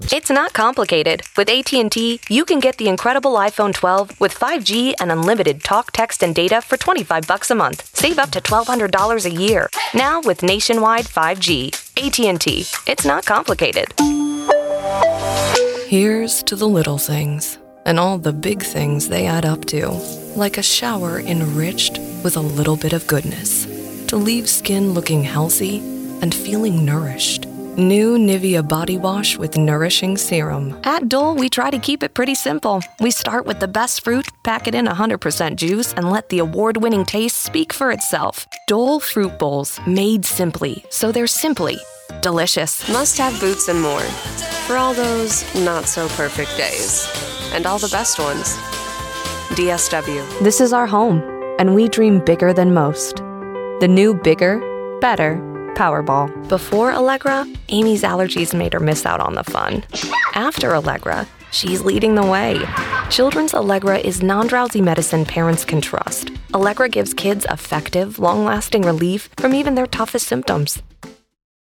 It's not complicated. With AT&T, you can get the incredible iPhone 12 with 5G and unlimited talk, text, and data for $25 a month. Save up to $1,200 a year. Now with nationwide 5G. AT&T. It's not complicated. Here's to the little things, and all the big things they add up to. Like a shower enriched with a little bit of goodness. To leave skin looking healthy and feeling nourished. New Nivea Body Wash with Nourishing Serum. At Dole, we try to keep it pretty simple. We start with the best fruit, pack it in 100% juice, and let the award-winning taste speak for itself. Dole Fruit Bowls, made simply, so they're simply delicious. Must-have boots and more. For all those not-so-perfect days. And all the best ones. DSW. This is our home, and we dream bigger than most. The new Bigger, Better Powerball. Before Allegra, Amy's allergies made her miss out on the fun. After Allegra, she's leading the way. Children's Allegra is non-drowsy medicine parents can trust. Allegra gives kids effective, long-lasting relief from even their toughest symptoms.